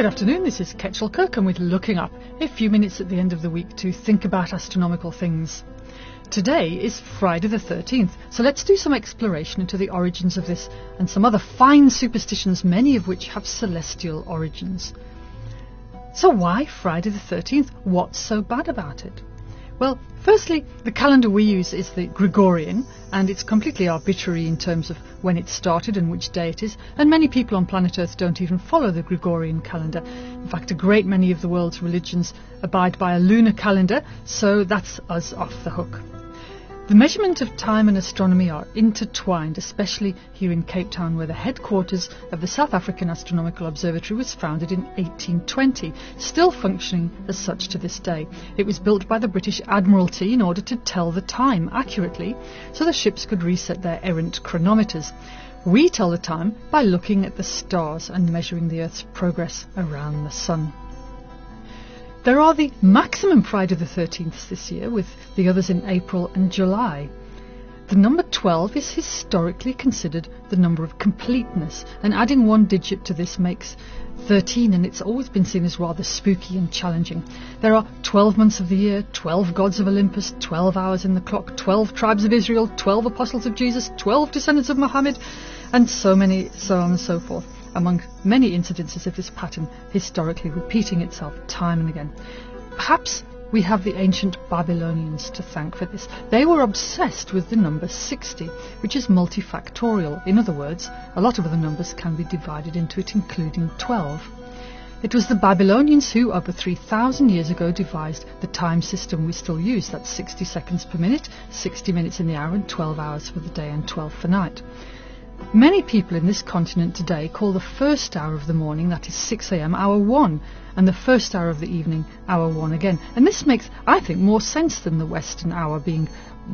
Good afternoon, this is Ketchel Kirkham with Looking Up, a few minutes at the end of the week to think about astronomical things. Today is Friday the 13th, so let's do some exploration into the origins of this and some other fine superstitions, many of which have celestial origins. So why Friday the 13th? What's so bad about it? Well, firstly, the calendar we use is the Gregorian, and it's completely arbitrary in terms of when it started and which day it is, and many people on planet Earth don't even follow the Gregorian calendar. In fact, a great many of the world's religions abide by a lunar calendar, so that's us off the hook. The measurement of time and astronomy are intertwined, especially here in Cape Town, where the headquarters of the South African Astronomical Observatory was founded in 1820, still functioning as such to this day. It was built by the British Admiralty in order to tell the time accurately, so the ships could reset their errant chronometers. We tell the time by looking at the stars and measuring the Earth's progress around the Sun. There are the maximum Friday the 13th this year, with the others in April and July. The number 12 is historically considered the number of completeness, and adding one digit to this makes 13, and it's always been seen as rather spooky and challenging. There are 12 months of the year, 12 gods of Olympus, 12 hours in the clock, 12 tribes of Israel, 12 apostles of Jesus, 12 descendants of Muhammad, and so on and so forth, among many incidences of this pattern historically repeating itself time and again. Perhaps we have the ancient Babylonians to thank for this. They were obsessed with the number 60, which is multifactorial. In other words, a lot of other numbers can be divided into it, including 12. It was the Babylonians who, over 3,000 years ago, devised the time system we still use. That's 60 seconds per minute, 60 minutes in the hour, and 12 hours for the day and 12 for night. Many people in this continent today call the first hour of the morning, that is 6 a.m, hour 1, and the first hour of the evening, hour 1 again. And this makes, I think, more sense than the Western hour being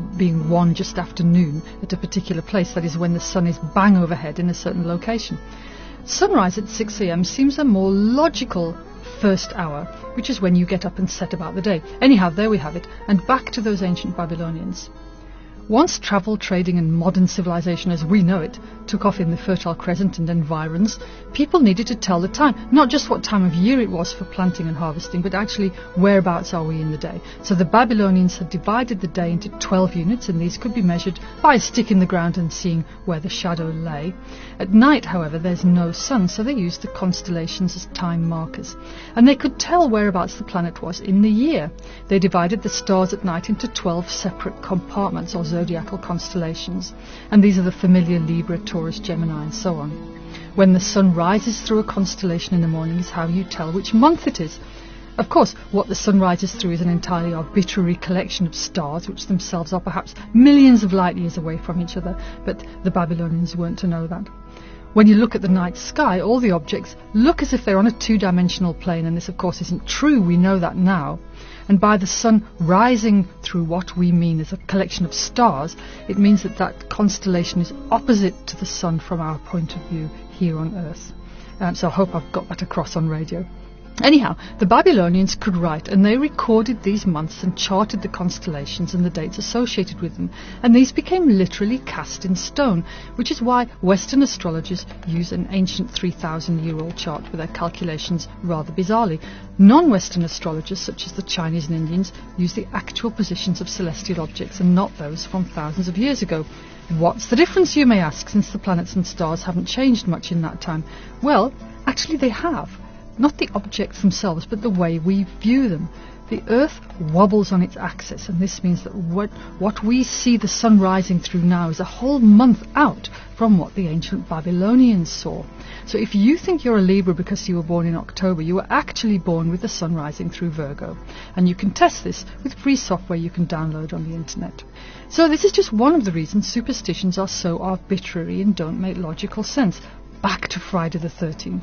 1 just after noon at a particular place, that is when the sun is bang overhead in a certain location. Sunrise at 6 a.m. seems a more logical first hour, which is when you get up and set about the day. Anyhow, there we have it, and back to those ancient Babylonians. Once travel, trading and modern civilization as we know it took off in the Fertile Crescent and environs, people needed to tell the time, not just what time of year it was for planting and harvesting, but actually whereabouts are we in the day. So the Babylonians had divided the day into 12 units, and these could be measured by a stick in the ground and seeing where the shadow lay. At night, however, there's no sun, so they used the constellations as time markers. And they could tell whereabouts the planet was in the year. They divided the stars at night into 12 separate compartments, or zodiacal constellations, and these are the familiar Libra, Taurus, Gemini, and so on. When the sun rises through a constellation in the morning is how you tell which month it is. Of course, what the sun rises through is an entirely arbitrary collection of stars, which themselves are perhaps millions of light years away from each other, but the Babylonians weren't to know that. When you look at the night sky, all the objects look as if they're on a two-dimensional plane, and this of course isn't true, we know that now. And by the sun rising through what we mean as a collection of stars, it means that that constellation is opposite to the sun from our point of view here on Earth. So I hope I've got that across on radio. Anyhow, the Babylonians could write, and they recorded these months and charted the constellations and the dates associated with them, and these became literally cast in stone, which is why Western astrologers use an ancient 3,000-year-old chart for their calculations rather bizarrely. Non-Western astrologers, such as the Chinese and Indians, use the actual positions of celestial objects and not those from thousands of years ago. What's the difference, you may ask, since the planets and stars haven't changed much in that time? Well, actually they have. Not the objects themselves, but the way we view them. The Earth wobbles on its axis, and this means that what we see the sun rising through now is a whole month out from what the ancient Babylonians saw. So if you think you're a Libra because you were born in October, you were actually born with the sun rising through Virgo. And you can test this with free software you can download on the internet. So this is just one of the reasons superstitions are so arbitrary and don't make logical sense. Back to Friday the 13th.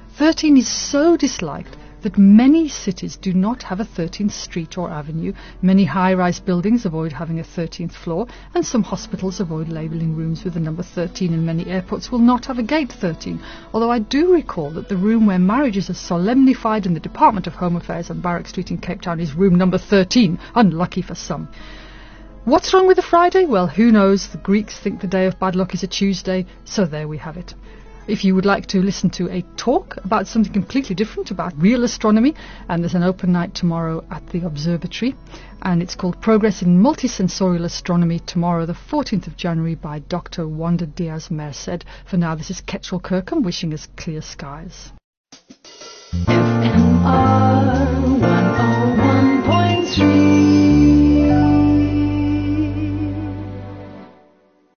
13 is so disliked that many cities do not have a 13th street or avenue, many high-rise buildings avoid having a 13th floor, and some hospitals avoid labelling rooms with the number 13, and many airports will not have a gate 13, although I do recall that the room where marriages are solemnified in the Department of Home Affairs on Barrack Street in Cape Town is room number 13, unlucky for some. What's wrong with the Friday? Well, who knows? The Greeks think the day of bad luck is a Tuesday, so there we have it. If you would like to listen to a talk about something completely different, about real astronomy, and there's an open night tomorrow at the observatory, and it's called Progress in Multisensorial Astronomy, tomorrow the 14th of January, by Dr. Wanda Diaz Merced. For now, this is Ketrel Kirkham wishing us clear skies.